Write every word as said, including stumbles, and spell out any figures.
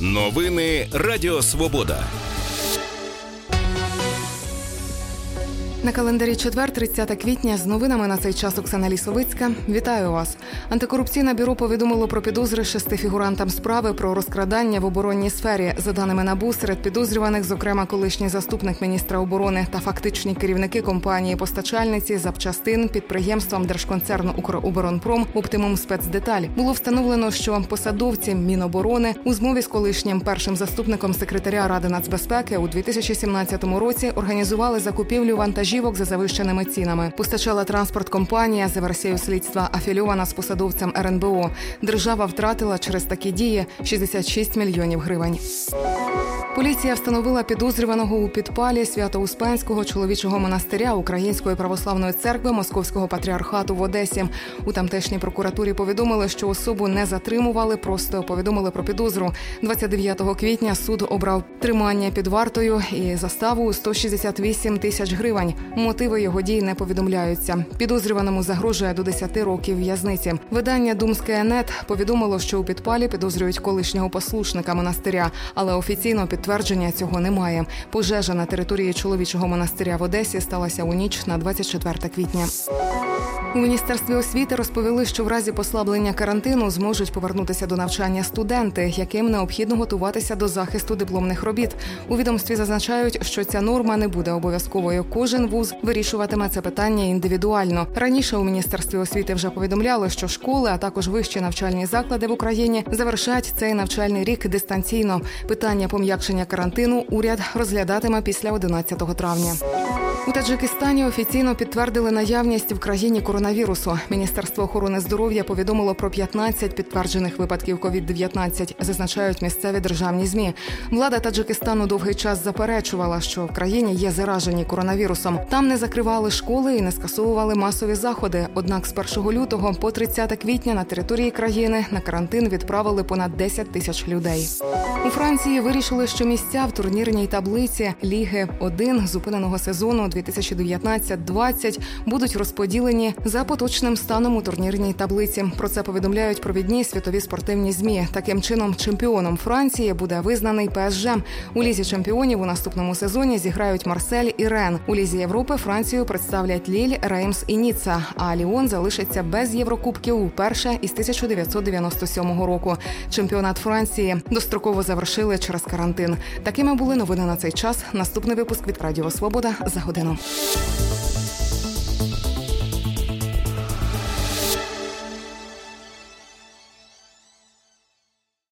Новини Радіо Свобода. На календарі четвер, тридцяте квітня. З новинами на цей час Оксана Лісовицька. Вітаю вас. Антикорупційне бюро повідомило про підозри шести фігурантам справи про розкрадання в оборонній сфері. За даними НАБУ, серед підозрюваних, зокрема, колишній заступник міністра оборони та фактичні керівники компанії-постачальниці запчастин підприємством держконцерну «Укроборонпром» «Оптимум Спецдеталь». Було встановлено, що посадовці Міноборони у змові з колишнім першим заступником секретаря Ради нацбезпеки у дві тисячі сімнадцятому році організували закупівлю вантажів за завищеними цінами. Постачала транспорт компанія, за версією слідства, афільована з посадовцем ер ен бе о. Держава втратила через такі дії шістдесят шість мільйонів гривень. Поліція встановила підозрюваного у підпалі Свято-Успенського чоловічого монастиря Української православної церкви Московського патріархату в Одесі. У тамтешній прокуратурі повідомили, що особу не затримували, просто повідомили про підозру. двадцять дев'ятого квітня суд обрав тримання під вартою і заставу у сто шістдесят вісім тисяч гривень. Мотиви його дій не повідомляються. Підозрюваному загрожує до десяти років в'язниці. Видання «Думская.нет» повідомило, що у підпалі підозрюють колишнього послушника монастиря, але офіційно підтвердження цього немає. Пожежа на території чоловічого монастиря в Одесі сталася у ніч на двадцять четверте квітня. У Міністерстві освіти розповіли, що в разі послаблення карантину зможуть повернутися до навчання студенти, яким необхідно готуватися до захисту дипломних робіт. У відомстві зазначають, що ця норма не буде обов'язковою. Кожен вуз вирішуватиме це питання індивідуально. Раніше у Міністерстві освіти вже повідомляли, що школи, а також вищі навчальні заклади в Україні завершать цей навчальний рік дистанційно. Питання пом'якшення карантину уряд розглядатиме після одинадцятого травня. У Таджикистані офіційно підтвердили наявність в країні коронавірусу. Міністерство охорони здоров'я повідомило про п'ятнадцять підтверджених випадків ковід дев'ятнадцять, зазначають місцеві державні ЗМІ. Влада Таджикистану довгий час заперечувала, що в країні є заражені коронавірусом. Там не закривали школи і не скасовували масові заходи. Однак з першого лютого по тридцяте квітня на території країни на карантин відправили понад десять тисяч людей. У Франції вирішили, що місця в турнірній таблиці Ліги один зупиненого сезону дві тисячі дев'ятнадцять двадцять будуть розподілені за поточним станом у турнірній таблиці. Про це повідомляють провідні світові спортивні ЗМІ. Таким чином, чемпіоном Франції буде визнаний пе ес же. У Лізі чемпіонів у наступному сезоні зіграють Марсель і Рен. У Лізі Європи Францію представлять Ліль, Реймс і Ніцца, а Ліон залишиться без Єврокубків уперше із тисяча дев'ятсот дев'яносто сьомого року. Чемпіонат Франції достроково завершили через карантин. Такими були новини на цей час. Наступний випуск від Радіо Свобода за годину.